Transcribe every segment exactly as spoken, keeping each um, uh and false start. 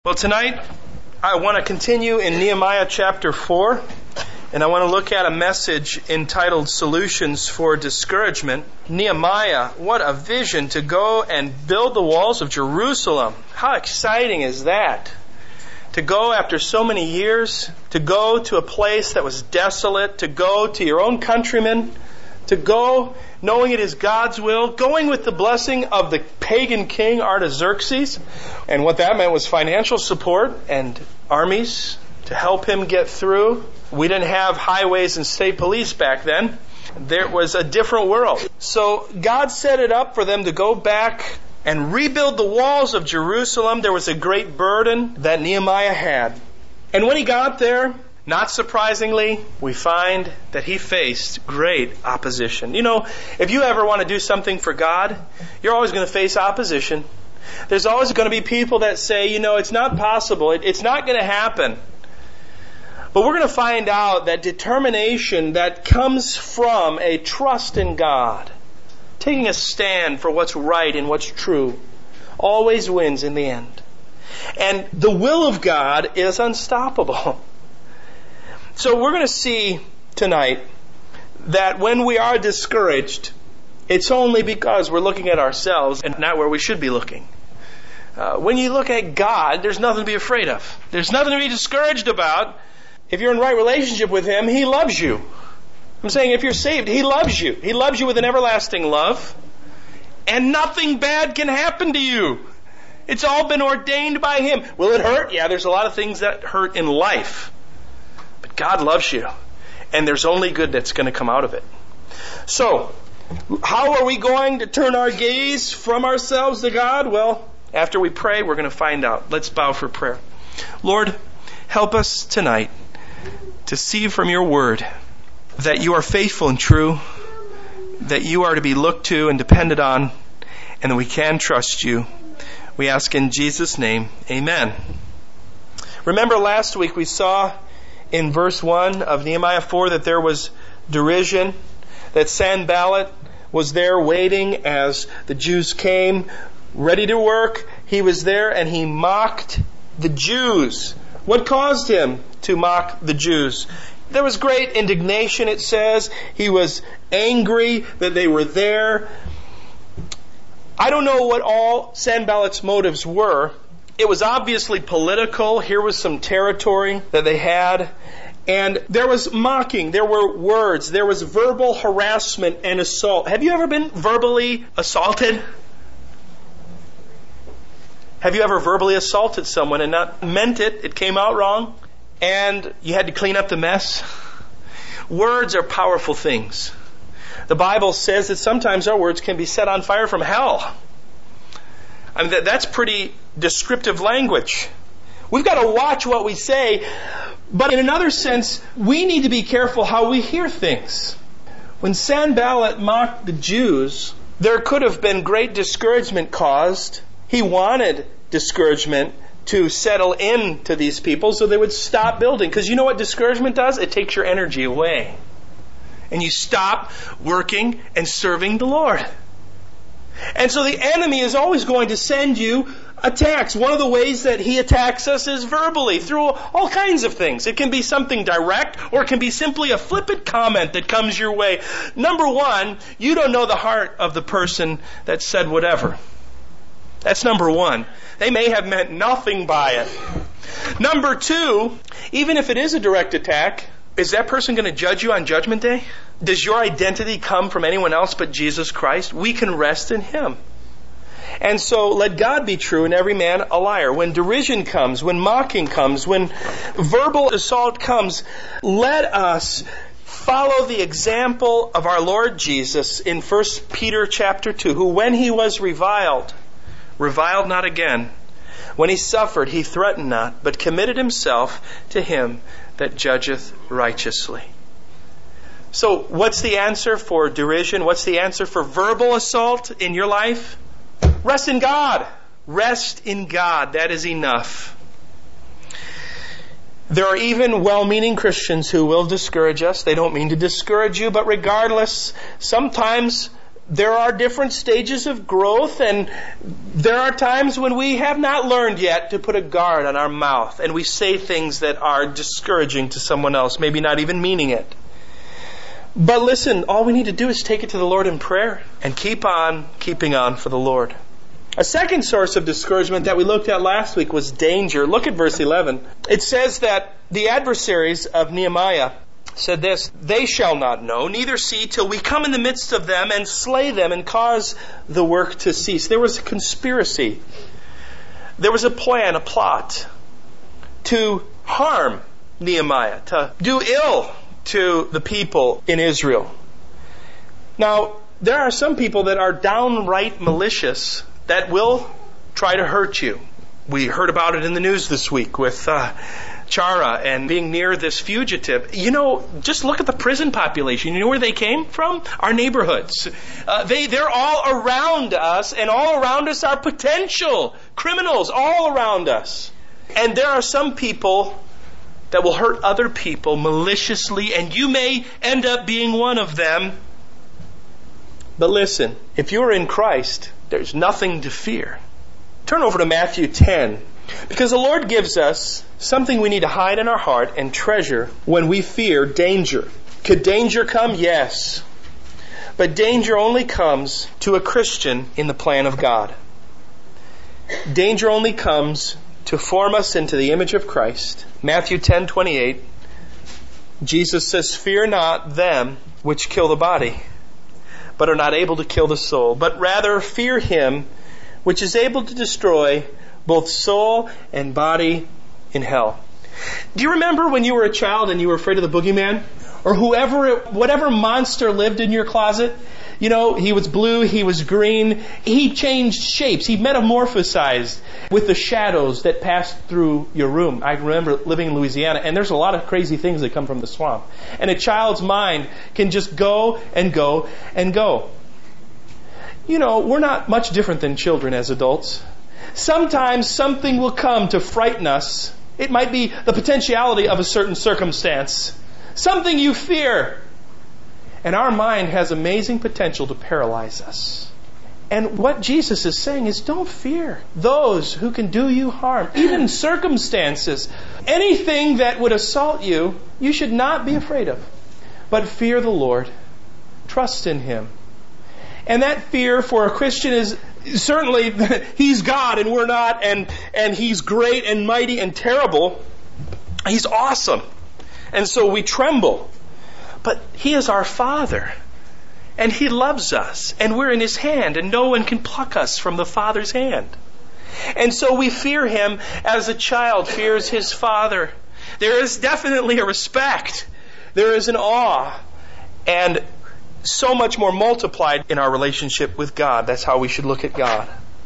Well, tonight I want to continue in Nehemiah chapter four, and I want to look at a message entitled Solutions for Discouragement. Nehemiah, what a vision to go and build the walls of Jerusalem. How exciting is that? To go after so many years, to go to a place that was desolate, to go to your own countrymen, to go knowing it is God's will, going with the blessing of the pagan king Artaxerxes. And what that meant was financial support and armies to help him get through. We didn't have highways and state police back then. There was a different world. So God set it up for them to go back and rebuild the walls of Jerusalem. There was a great burden that Nehemiah had. And when he got there, not surprisingly, we find that he faced great opposition. You know, if you ever want to do something for God, you're always going to face opposition. There's always going to be people that say, you know, it's not possible. It, it's not going to happen. But we're going to find out that determination that comes from a trust in God, taking a stand for what's right and what's true, always wins in the end. And the will of God is unstoppable. So we're going to see tonight that when we are discouraged, it's only because we're looking at ourselves and not where we should be looking. Uh, when you look at God, there's nothing to be afraid of. There's nothing to be discouraged about. If you're in right relationship with Him, He loves you. I'm saying if you're saved, He loves you. He loves you with an everlasting love. And nothing bad can happen to you. It's all been ordained by Him. Will it hurt? Yeah, there's a lot of things that hurt in life. But God loves you. And there's only good that's going to come out of it. So, how are we going to turn our gaze from ourselves to God? Well, after we pray, we're going to find out. Let's bow for prayer. Lord, help us tonight to see from your word that you are faithful and true, that you are to be looked to and depended on, and that we can trust you. We ask in Jesus' name, amen. Remember last week we saw in verse one of Nehemiah four that there was derision, that Sanballat was there waiting as the Jews came, ready to work. He was there and he mocked the Jews. What caused him to mock the Jews? There was great indignation, it says. He was angry that they were there. I don't know what all Sanballat's motives were. It was obviously political. Here was some territory that they had. And there was mocking. There were words. There was verbal harassment and assault. Have you ever been verbally assaulted? Have you ever verbally assaulted someone and not meant it? It came out wrong. And you had to clean up the mess? Words are powerful things. The Bible says that sometimes our words can be set on fire from hell. I mean, that, that's pretty descriptive language. We've got to watch what we say, but in another sense, we need to be careful how we hear things. When Sanballat mocked the Jews, there could have been great discouragement caused. He wanted discouragement to settle into these people so they would stop building. Because you know what discouragement does? It takes your energy away. And you stop working and serving the Lord. And so the enemy is always going to send you attacks. One of the ways that he attacks us is verbally, through all kinds of things. It can be something direct, or it can be simply a flippant comment that comes your way. Number one, you don't know the heart of the person that said whatever. That's number one. They may have meant nothing by it. Number two, even if it is a direct attack, is that person going to judge you on Judgment Day? Does your identity come from anyone else but Jesus Christ? We can rest in Him. And so let God be true and every man a liar. When derision comes, when mocking comes, when verbal assault comes, let us follow the example of our Lord Jesus in First Peter chapter two, who when He was reviled, reviled not again. When He suffered, He threatened not, but committed Himself to Him that judgeth righteously. So what's the answer for derision? What's the answer for verbal assault in your life? Rest in God. Rest in God. That is enough. There are even well-meaning Christians who will discourage us. They don't mean to discourage you, but regardless, sometimes there are different stages of growth, and there are times when we have not learned yet to put a guard on our mouth, and we say things that are discouraging to someone else, maybe not even meaning it. But listen, all we need to do is take it to the Lord in prayer and keep on keeping on for the Lord. A second source of discouragement that we looked at last week was danger. Look at verse eleven. It says that the adversaries of Nehemiah said this, "They shall not know, neither see, till we come in the midst of them and slay them and cause the work to cease." There was a conspiracy. There was a plan, a plot to harm Nehemiah, to do ill to the people in Israel. Now, there are some people that are downright malicious that will try to hurt you. We heard about it in the news this week with uh, Chara and being near this fugitive. You know, just look at the prison population. You know where they came from? Our neighborhoods. Uh, they, they're all around us, and all around us are potential criminals all around us. And there are some people that will hurt other people maliciously, and you may end up being one of them. But listen, if you're in Christ, there's nothing to fear. Turn over to Matthew ten, because the Lord gives us something we need to hide in our heart and treasure when we fear danger. Could danger come? Yes. But danger only comes to a Christian in the plan of God. Danger only comes to form us into the image of Christ. Matthew ten twenty-eight, Jesus says, "Fear not them which kill the body, but are not able to kill the soul, but rather fear Him which is able to destroy both soul and body in hell." Do you remember when you were a child and you were afraid of the boogeyman? Or whoever, it, whatever monster lived in your closet? You know, he was blue, he was green, he changed shapes, he metamorphosized with the shadows that passed through your room. I remember living in Louisiana, and there's a lot of crazy things that come from the swamp. And a child's mind can just go and go and go. You know, we're not much different than children as adults. Sometimes something will come to frighten us. It might be the potentiality of a certain circumstance. Something you fear. And our mind has amazing potential to paralyze us. And what Jesus is saying is, don't fear those who can do you harm. Even circumstances. Anything that would assault you, you should not be afraid of. But fear the Lord. Trust in Him. And that fear for a Christian is certainly He's God and we're not, and, and He's great and mighty and terrible. He's awesome. And so we tremble. But He is our Father. And He loves us. And we're in His hand. And no one can pluck us from the Father's hand. And so we fear Him as a child fears his father. There is definitely a respect. There is an awe. And so much more multiplied in our relationship with God. That's how we should look at God.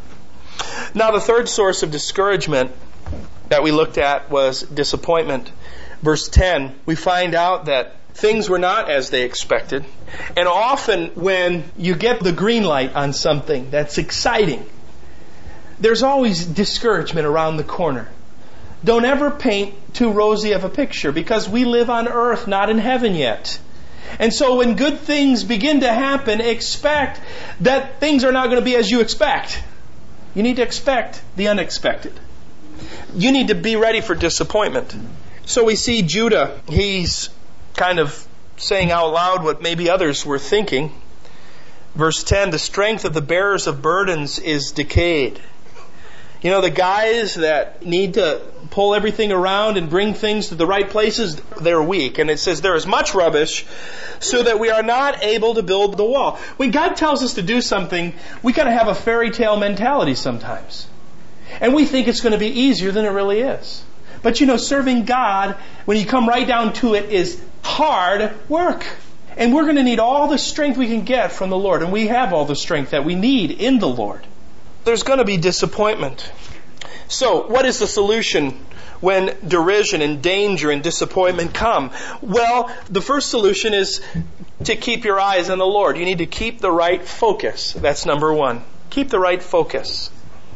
Now, the third source of discouragement that we looked at was disappointment. Verse ten, we find out that things were not as they expected. And often when you get the green light on something that's exciting, there's always discouragement around the corner. Don't ever paint too rosy of a picture, because we live on earth, not in heaven yet. And so when good things begin to happen, expect that things are not going to be as you expect. You need to expect the unexpected. You need to be ready for disappointment. So we see Judah, he's kind of saying out loud what maybe others were thinking. Verse ten, the strength of the bearers of burdens is decayed. You know, the guys that need to pull everything around and bring things to the right places, they're weak. And it says there is much rubbish, so that we are not able to build the wall. When God tells us to do something, we kind of have a fairy tale mentality sometimes. And we think it's going to be easier than it really is. But you know, serving God, when you come right down to it, is hard work. And we're going to need all the strength we can get from the Lord. And we have all the strength that we need in the Lord. There's going to be disappointment. So, what is the solution when derision and danger and disappointment come? Well, the first solution is to keep your eyes on the Lord. You need to keep the right focus. That's number one. Keep the right focus.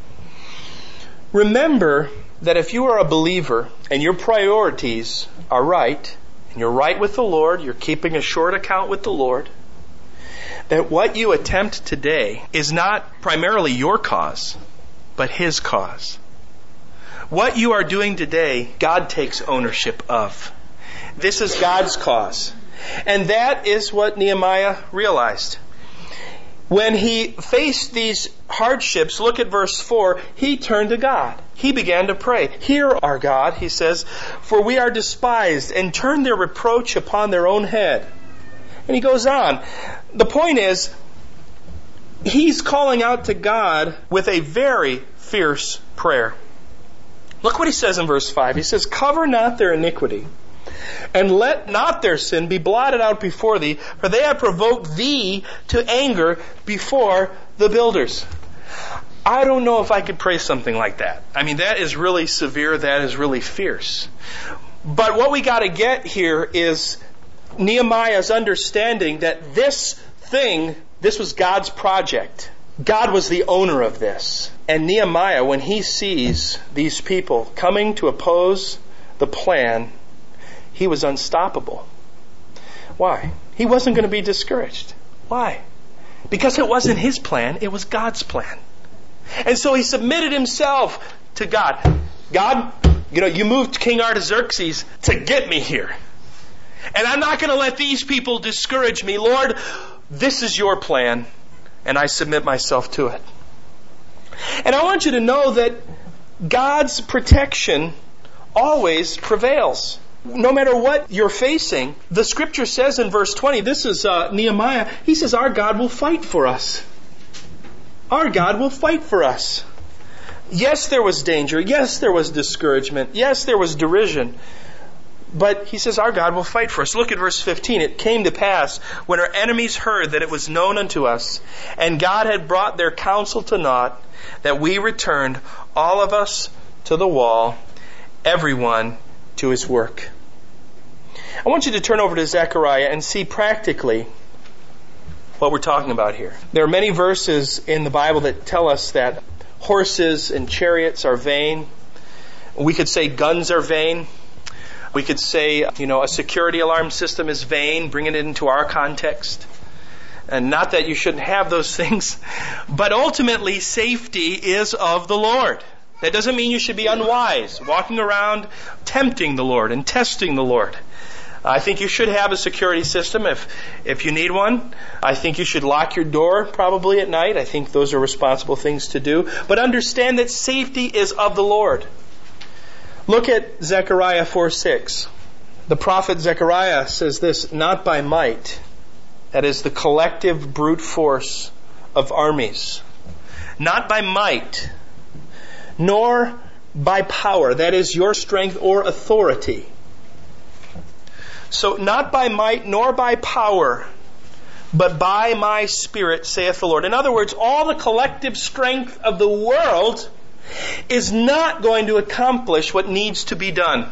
Remember that if you are a believer and your priorities are right, and you're right with the Lord, you're keeping a short account with the Lord, that what you attempt today is not primarily your cause, but His cause. What you are doing today, God takes ownership of. This is God's cause. And that is what Nehemiah realized. When he faced these hardships, look at verse four, he turned to God. He began to pray. Hear our God, he says, for we are despised, and turn their reproach upon their own head. And he goes on. The point is, he's calling out to God with a very fierce prayer. Look what he says in verse five. He says, cover not their iniquity, and let not their sin be blotted out before thee, for they have provoked thee to anger before the builders. I don't know if I could pray something like that. I mean, that is really severe. That is really fierce. But what we got to get here is Nehemiah's understanding that this thing, this was God's project. God was the owner of this. And Nehemiah, when he sees these people coming to oppose the plan, he was unstoppable. Why? He wasn't going to be discouraged. Why? Because it wasn't his plan, it was God's plan. And so he submitted himself to God. God, you know, you moved King Artaxerxes to get me here. And I'm not going to let these people discourage me. Lord, this is your plan, and I submit myself to it. And I want you to know that God's protection always prevails. No matter what you're facing, the scripture says in verse twenty, this is uh, Nehemiah, he says, our God will fight for us. Our God will fight for us. Yes, there was danger. Yes, there was discouragement. Yes, there was derision. But he says, our God will fight for us. Look at verse fifteen. It came to pass, when our enemies heard that it was known unto us, and God had brought their counsel to naught, that we returned, all of us to the wall, everyone to his work. I want you to turn over to Zechariah and see practically what we're talking about here. There are many verses in the Bible that tell us that horses and chariots are vain. We could say guns are vain. We could say, you know, a security alarm system is vain, bringing it into our context. And not that you shouldn't have those things, but ultimately safety is of the Lord. That doesn't mean you should be unwise, walking around tempting the Lord and testing the Lord. I think you should have a security system if if you need one. I think you should lock your door probably at night. I think those are responsible things to do. But understand that safety is of the Lord. Look at Zechariah four six. The prophet Zechariah says this, not by might, that is the collective brute force of armies, not by might, nor by power, that is your strength or authority. So not by might nor by power, but by my Spirit, saith the Lord. In other words, all the collective strength of the world is not going to accomplish what needs to be done.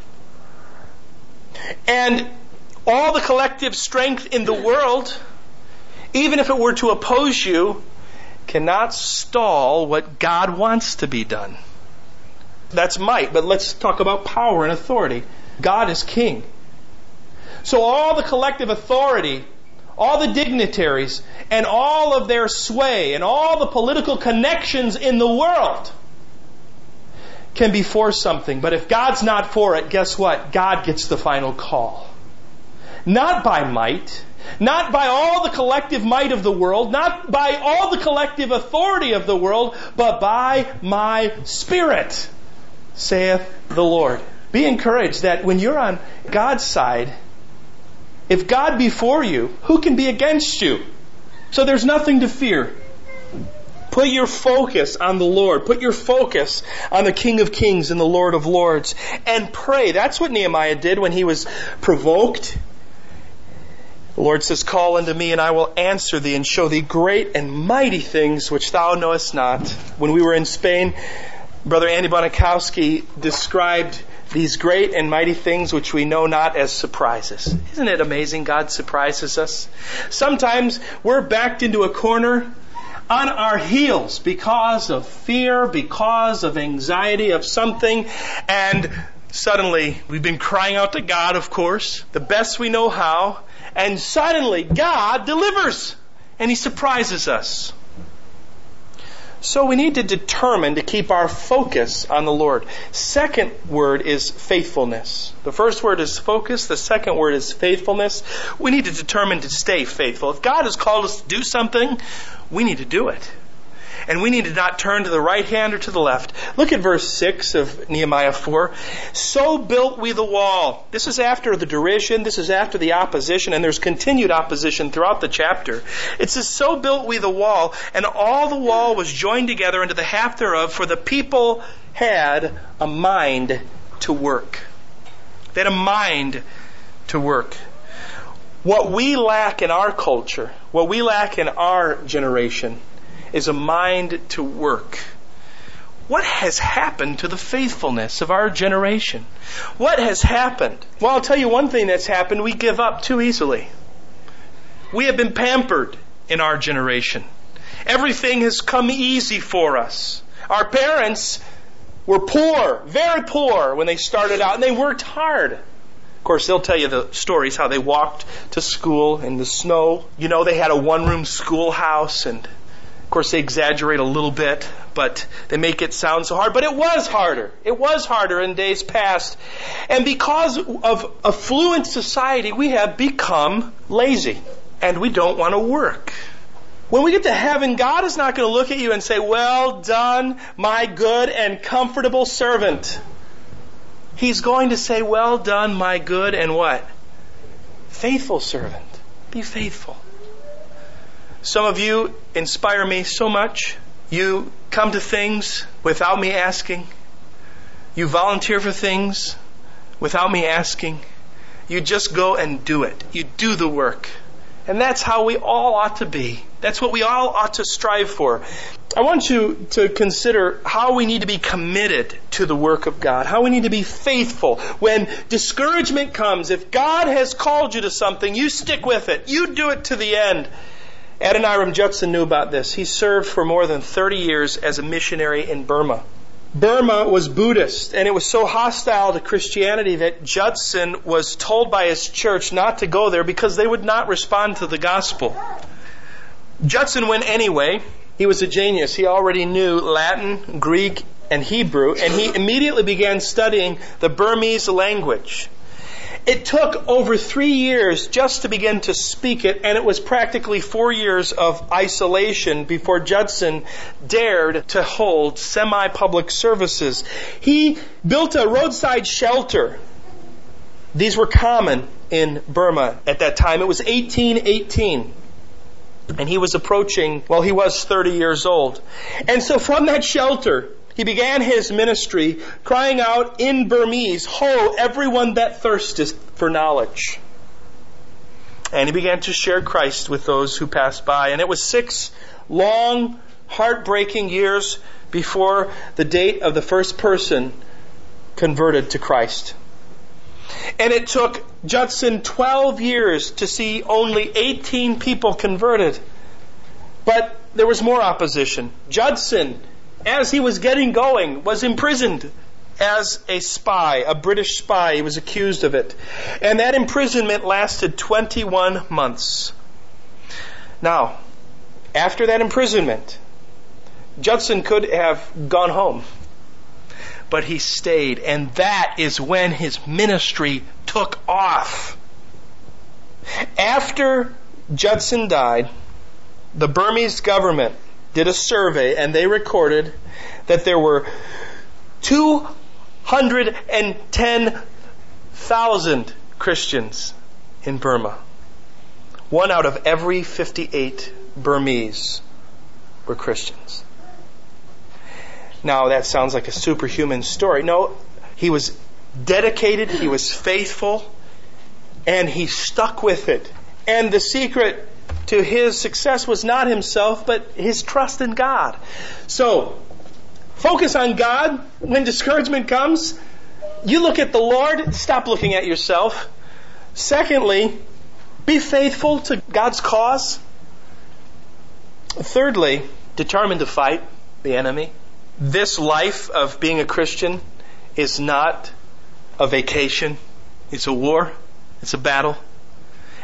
And all the collective strength in the world, even if it were to oppose you, cannot stall what God wants to be done. That's might, but let's talk about power and authority. God is king. So all the collective authority, all the dignitaries, and all of their sway, and all the political connections in the world can be for something. But if God's not for it, guess what? God gets the final call. Not by might, not by all the collective might of the world, not by all the collective authority of the world, but by my Spirit, saith the Lord. Be encouraged that when you're on God's side, if God be for you, who can be against you? So there's nothing to fear. Put your focus on the Lord. Put your focus on the King of Kings and the Lord of Lords. And pray. That's what Nehemiah did when he was provoked. The Lord says, call unto me, and I will answer thee, and show thee great and mighty things which thou knowest not. When we were in Spain, Brother Andy Bonikowski described these great and mighty things which we know not as surprises. Isn't it amazing God surprises us? Sometimes we're backed into a corner on our heels because of fear, because of anxiety of something, and suddenly we've been crying out to God, of course, the best we know how, And suddenly God delivers. And He surprises us. So we need to determine to keep our focus on the Lord. Second word is faithfulness. The first word is focus. The second word is faithfulness. We need to determine to stay faithful. If God has called us to do something, we need to do it. And we need to not turn to the right hand or to the left. Look at verse six of Nehemiah four. So built we the wall. This is after the derision. This is after the opposition. And there's continued opposition throughout the chapter. It says, so built we the wall, and all the wall was joined together into the half thereof, for the people had a mind to work. They had a mind to work. What we lack in our culture, what we lack in our generation, is a mind to work. What has happened to the faithfulness of our generation? What has happened? Well, I'll tell you one thing that's happened. We give up too easily. We have been pampered in our generation. Everything has come easy for us. Our parents were poor, very poor when they started out, and they worked hard. Of course, they'll tell you the stories how they walked to school in the snow. You know, they had a one-room schoolhouse, and of course, they exaggerate a little bit, but they make it sound so hard. But it was harder. It was harder in days past. And because of affluent society, we have become lazy. And we don't want to work. When we get to heaven, God is not going to look at you and say, well done, my good and comfortable servant. He's going to say, well done, my good and what? Faithful servant. Be faithful. Some of you inspire me so much. You come to things without me asking. You volunteer for things without me asking. You just go and do it. You do the work. And that's how we all ought to be. That's what we all ought to strive for. I want you to consider how we need to be committed to the work of God. How we need to be faithful. When discouragement comes, if God has called you to something, you stick with it. You do it to the end. Adoniram Judson knew about this. He served for more than thirty years as a missionary in Burma. Burma was Buddhist, and it was so hostile to Christianity that Judson was told by his church not to go there because they would not respond to the gospel. Judson went anyway. He was a genius. He already knew Latin, Greek, and Hebrew, and he immediately began studying the Burmese language. It took over three years just to begin to speak it, and it was practically four years of isolation before Judson dared to hold semi-public services. He built a roadside shelter. These were common in Burma at that time. It was eighteen eighteen. And he was approaching, well, he was thirty years old. And so from that shelter, he began his ministry crying out in Burmese, "Ho, everyone that thirsteth for knowledge." And he began to share Christ with those who passed by. And it was six long, heartbreaking years before the date of the first person converted to Christ. And it took Judson twelve years to see only eighteen people converted. But there was more opposition. Judson, as he was getting going, was imprisoned as a spy, a British spy. He was accused of it. And that imprisonment lasted twenty-one months. Now, after that imprisonment, Judson could have gone home. But he stayed, and that is when his ministry took off. After Judson died, the Burmese government did a survey, and they recorded that there were two hundred ten thousand Christians in Burma. One out of every fifty-eight Burmese were Christians. Now, that sounds like a superhuman story. No, he was dedicated, he was faithful, and he stuck with it. And the secret to his success was not himself, but his trust in God. So, focus on God. When discouragement comes, you look at the Lord, stop looking at yourself. Secondly, be faithful to God's cause. Thirdly, determined to fight the enemy. This life of being a Christian is not a vacation. It's a war. It's a battle.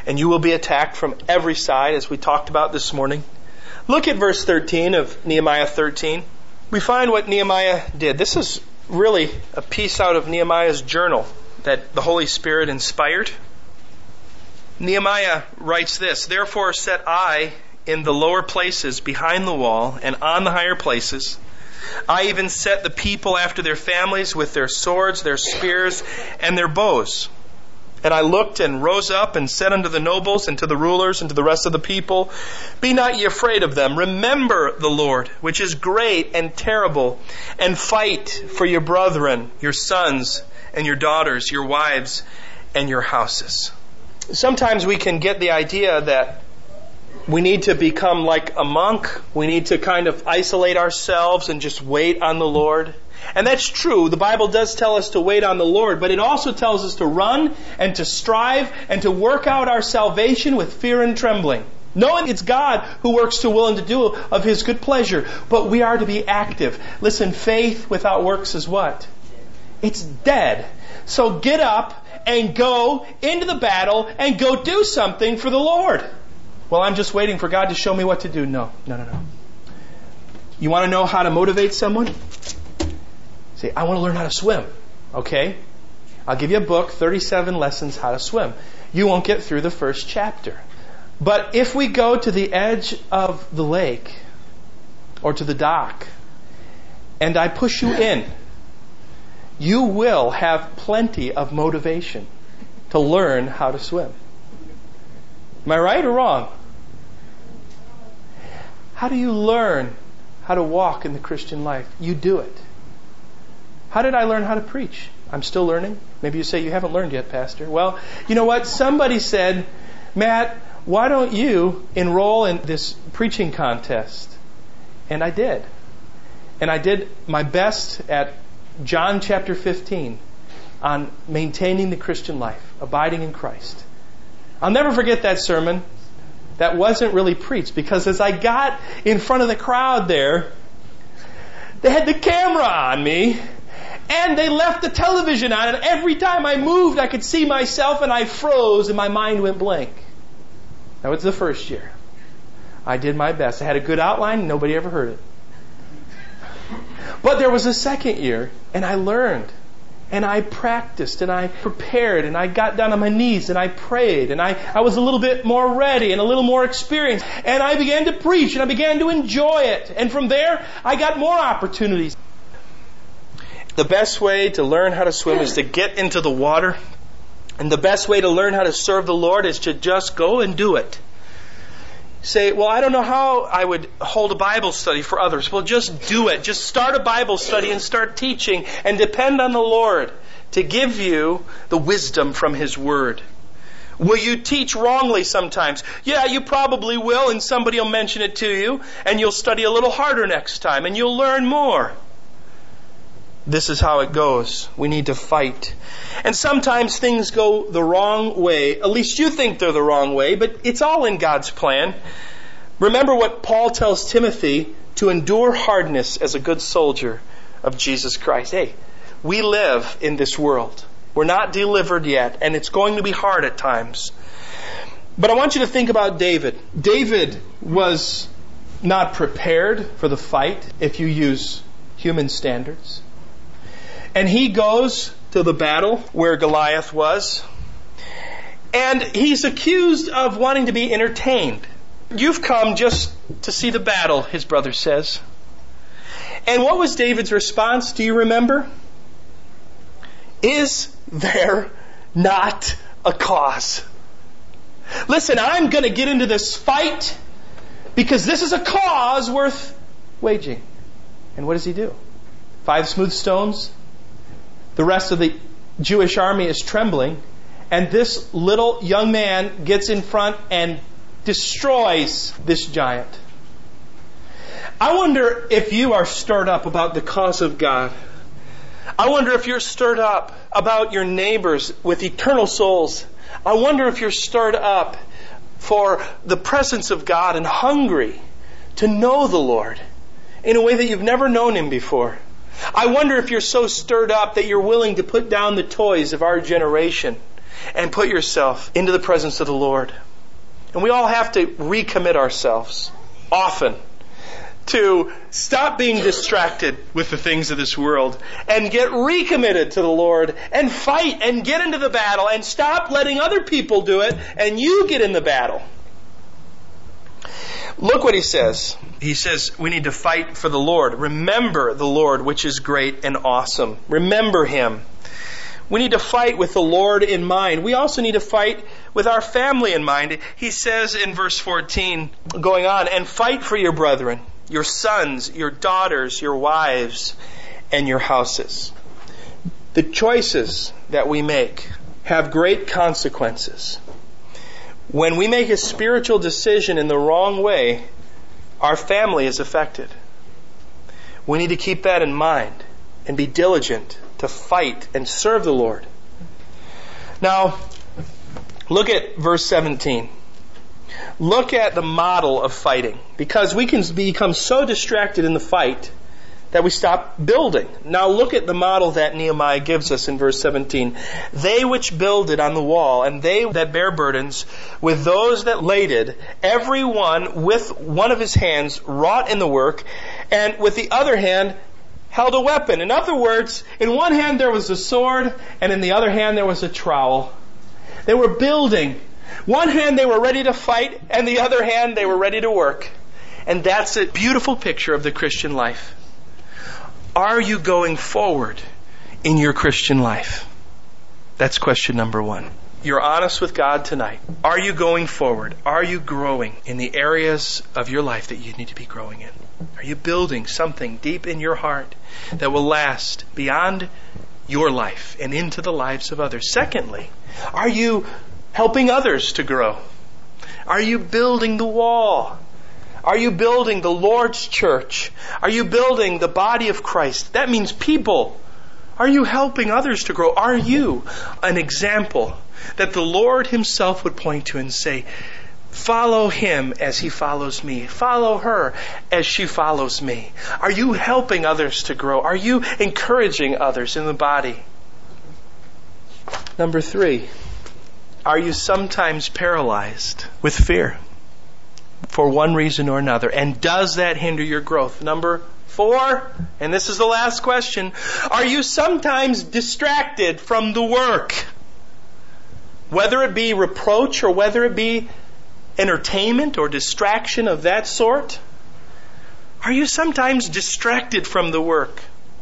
and you will be attacked from every side, as we talked about this morning. Look at verse thirteen of Nehemiah thirteen. We find what Nehemiah did. This is really a piece out of Nehemiah's journal that the Holy Spirit inspired. Nehemiah writes this, "Therefore set I in the lower places behind the wall and on the higher places. I even set the people after their families with their swords, their spears, and their bows. And I looked and rose up and said unto the nobles and to the rulers and to the rest of the people, Be not ye afraid of them. Remember the Lord, which is great and terrible, and fight for your brethren, your sons and your daughters, your wives and your houses." Sometimes we can get the idea that we need to become like a monk. We need to kind of isolate ourselves and just wait on the Lord. And that's true. The Bible does tell us to wait on the Lord, but it also tells us to run and to strive and to work out our salvation with fear and trembling, knowing it's God who works to will and to do of His good pleasure. But we are to be active. Listen, faith without works is what? It's dead. So get up and go into the battle and go do something for the Lord. Well, I'm just waiting for God to show me what to do. No, no, no, no. You want to know how to motivate someone? Say, I want to learn how to swim. Okay? I'll give you a book, thirty-seven Lessons How to Swim. You won't get through the first chapter. But if we go to the edge of the lake or to the dock and I push you in, you will have plenty of motivation to learn how to swim. Am I right or wrong? How do you learn how to walk in the Christian life? You do it. How did I learn how to preach? I'm still learning. Maybe you say you haven't learned yet, Pastor. Well, you know what? Somebody said, Matt, why don't you enroll in this preaching contest? And I did. And I did my best at John chapter fifteen on maintaining the Christian life, abiding in Christ. I'll never forget that sermon. That wasn't really preached, because as I got in front of the crowd there, they had the camera on me and they left the television on, and every time I moved I could see myself and I froze and my mind went blank. That was the first year. I did my best. I had a good outline, nobody ever heard it. But there was a second year, and I learned, and I practiced, and I prepared, and I got down on my knees, and I prayed, and I, I was a little bit more ready and a little more experienced, and I began to preach, and I began to enjoy it. And from there, I got more opportunities. The best way to learn how to swim is to get into the water, and the best way to learn how to serve the Lord is to just go and do it. Say, well, I don't know how I would hold a Bible study for others. Well, just do it. Just start a Bible study and start teaching, and depend on the Lord to give you the wisdom from His Word. Will you teach wrongly sometimes? Yeah, you probably will, and somebody will mention it to you, and you'll study a little harder next time, and you'll learn more. This is how it goes. We need to fight. And sometimes things go the wrong way. At least you think they're the wrong way, but it's all in God's plan. Remember what Paul tells Timothy, to endure hardness as a good soldier of Jesus Christ. Hey, we live in this world. We're not delivered yet, and it's going to be hard at times. But I want you to think about David. David was not prepared for the fight if you use human standards. And he goes to the battle where Goliath was. And he's accused of wanting to be entertained. You've come just to see the battle, his brother says. And what was David's response? Do you remember? Is there not a cause? Listen, I'm going to get into this fight because this is a cause worth waging. And what does he do? Five smooth stones. The rest of the Jewish army is trembling, and this little young man gets in front and destroys this giant. I wonder if you are stirred up about the cause of God. I wonder if you're stirred up about your neighbors with eternal souls. I wonder if you're stirred up for the presence of God and hungry to know the Lord in a way that you've never known Him before. I wonder if you're so stirred up that you're willing to put down the toys of our generation and put yourself into the presence of the Lord. And we all have to recommit ourselves often to stop being distracted with the things of this world and get recommitted to the Lord and fight and get into the battle and stop letting other people do it and you get in the battle. Look what he says. He says we need to fight for the Lord. Remember the Lord, which is great and awesome. Remember Him. We need to fight with the Lord in mind. We also need to fight with our family in mind. He says in verse fourteen, going on, and fight for your brethren, your sons, your daughters, your wives, and your houses. The choices that we make have great consequences. When we make a spiritual decision in the wrong way, our family is affected. We need to keep that in mind and be diligent to fight and serve the Lord. Now, look at verse seventeen. Look at the model of fighting, because we can become so distracted in the fight that we stop building. Now look at the model that Nehemiah gives us in verse seventeen. They which builded on the wall, and they that bear burdens, with those that laded, every one with one of his hands wrought in the work, and with the other hand held a weapon. In other words, in one hand there was a sword, and in the other hand there was a trowel. They were building. One hand they were ready to fight, and the other hand they were ready to work. And that's a beautiful picture of the Christian life. Are you going forward in your Christian life? That's question number one. You're honest with God tonight. Are you going forward? Are you growing in the areas of your life that you need to be growing in? Are you building something deep in your heart that will last beyond your life and into the lives of others? Secondly, are you helping others to grow? Are you building the wall? Are you building the Lord's church? Are you building the body of Christ? That means people. Are you helping others to grow? Are you an example that the Lord Himself would point to and say, follow Him as He follows me. Follow her as she follows me. Are you helping others to grow? Are you encouraging others in the body? Number three, are you sometimes paralyzed with fear for one reason or another? And does that hinder your growth? Number four, and this is the last question, are you sometimes distracted from the work? Whether it be reproach or whether it be entertainment or distraction of that sort? Are you sometimes distracted from the work?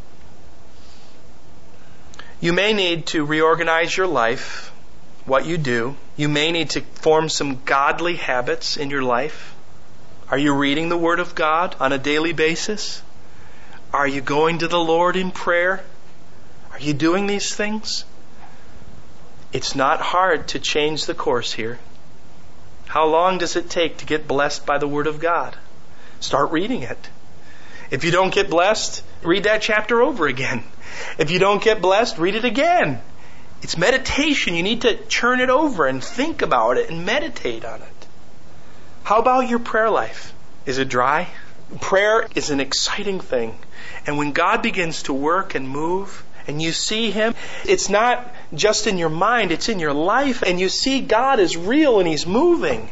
You may need to reorganize your life, what you do. You may need to form some godly habits in your life. Are you reading the Word of God on a daily basis? Are you going to the Lord in prayer? Are you doing these things? It's not hard to change the course here. How long does it take to get blessed by the Word of God? Start reading it. If you don't get blessed, read that chapter over again. If you don't get blessed, read it again. It's meditation. You need to turn it over and think about it and meditate on it. How about your prayer life? Is it dry? Prayer is an exciting thing. And when God begins to work and move, and you see Him, it's not just in your mind, it's in your life. And you see God is real and He's moving.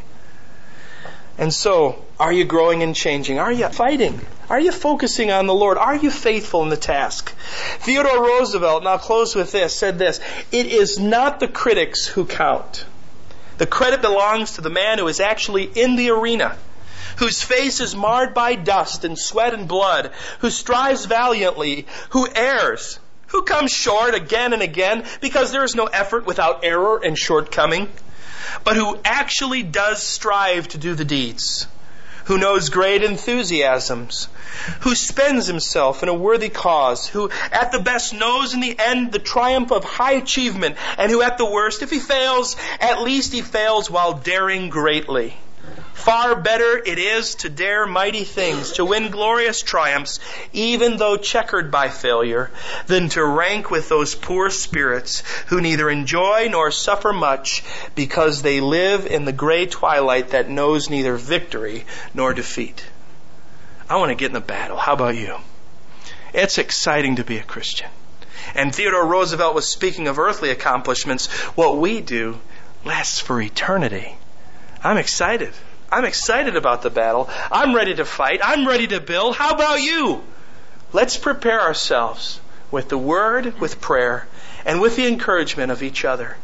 And so, are you growing and changing? Are you fighting? Are you focusing on the Lord? Are you faithful in the task? Theodore Roosevelt, and I'll close with this, said this: it is not the critics who count. The credit belongs to the man who is actually in the arena, whose face is marred by dust and sweat and blood, who strives valiantly, who errs, who comes short again and again, because there is no effort without error and shortcoming, but who actually does strive to do the deeds, who knows great enthusiasms, who spends himself in a worthy cause, who at the best knows in the end the triumph of high achievement, and who at the worst, if he fails, at least he fails while daring greatly. Far better it is to dare mighty things, to win glorious triumphs, even though checkered by failure, than to rank with those poor spirits who neither enjoy nor suffer much, because they live in the gray twilight that knows neither victory nor defeat. I want to get in the battle. How about you? It's exciting to be a Christian. And Theodore Roosevelt was speaking of earthly accomplishments. What we do lasts for eternity. I'm excited. I'm excited about the battle. I'm ready to fight. I'm ready to build. How about you? Let's prepare ourselves with the Word, with prayer, and with the encouragement of each other.